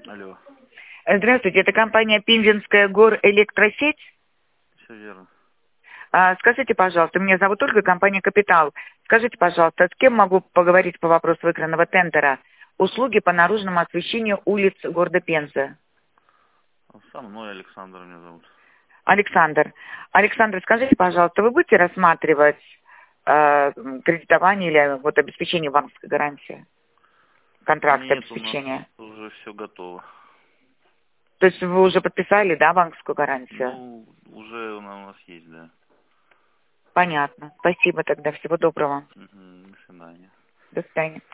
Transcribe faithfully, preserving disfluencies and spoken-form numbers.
Алло. Здравствуйте, это компания Пензенская горэлектросеть. Все верно. А, скажите, пожалуйста, меня зовут Ольга, компания «Капитал». Скажите, пожалуйста, с кем могу поговорить по вопросу выигранного тендера? Услуги по наружному освещению улиц города Пензы. Со мной Александр меня зовут. Александр. Александр, скажите, пожалуйста, вы будете рассматривать э, кредитование или вот обеспечение банковской гарантии? Контракт Нет, у нас обеспечения. уже все готово. То есть вы уже подписали, да, банковскую гарантию? Ну, уже она у нас есть, да. Понятно. Спасибо тогда. Всего доброго. Мгм, до свидания. До свидания.